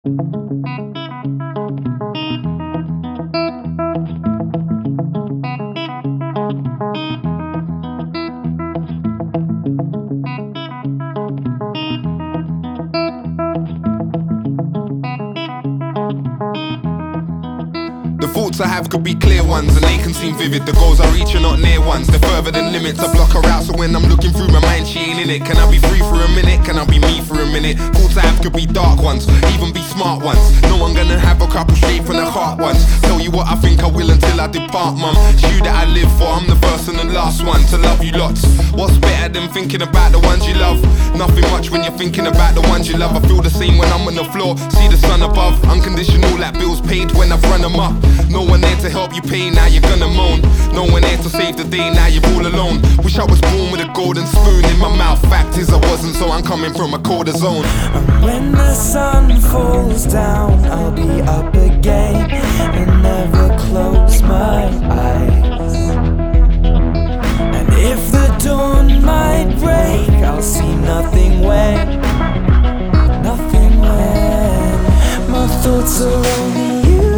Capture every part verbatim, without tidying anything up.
The thoughts I have could be clear ones, and they can seem vivid. The goals I reach are not near ones, they're further than limits. I block her out, so when I'm looking through my mind, she ain't in it. Can I be free for a minute? Can I be me for a minute? Thoughts I have could be dark ones, even be smart ones. No one gonna have a couple straight from the heart ones. Tell you what I think I will until I depart, mum. It's you that I live for, I'm the first and the last one to love you lots. What's better than thinking about the ones you love? Nothing much when you're thinking about the ones you love. I feel the same when I'm on the floor, see the sun above. Unconditional like bills paid when I've run them up. No one there to help you pay, now you're gonna moan. No one there to save the day, now you're all alone. Wish I was born with a golden spoon in my mouth. Fact is I wasn't, so I'm coming from a colder zone. And when the sun falls down, I'll be up again and never close my eyes. And if the dawn might break, I'll see nothing when, nothing when my thoughts are only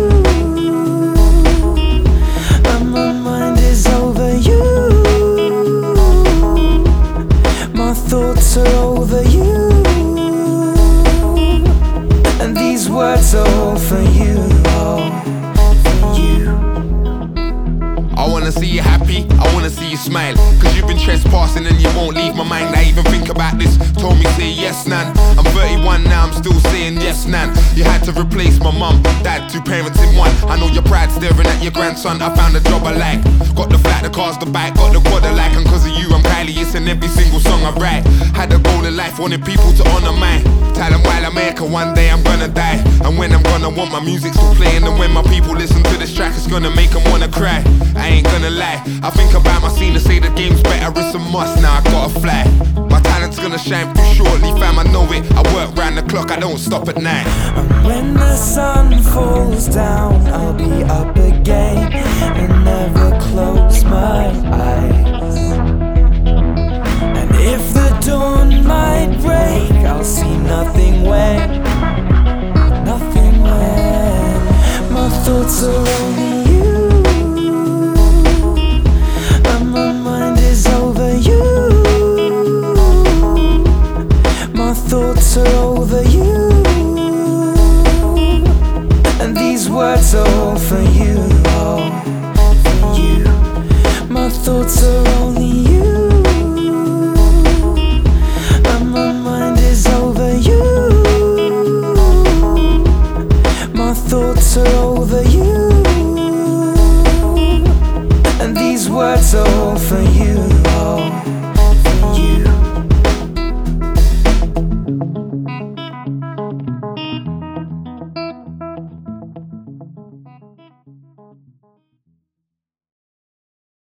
thoughts are over you, and these words are all for you, all for you. I wanna see you happy, I wanna see you smile, cause you've been trespassing and you won't leave my mind. I even think about this, told me say yes, nan. I'm thirty-one now, I'm still saying yes, nan. You had to replace my mum, dad, two parents in one. I know your pride staring at your grandson. I found a job I like, got the flat, the cars, the bike, got the quad I like. And cause of you I'm Kylie, it's in every single song I write. Had a goal in life, wanted people to honour mine. Tell them while I make it, one day I'm gonna die. And when I'm gonna want my music still playing, and when my people listen to this track, it's gonna make them wanna cry. I ain't gonna lie, I think about my scene and say the game's better, it's a must, now I gotta fly. My talent's gonna shine through shortly, fam, I know it. I work round the clock, I don't stop at night. And when the sun falls down, I'll be up again and never close my eyes. And if the dawn might break, I'll see nothing when, nothing when my thoughts are only thoughts are over you, and these words are all for you, all for you. My thoughts are only you, and my mind is over you. My thoughts are over you, and these words are all for you, all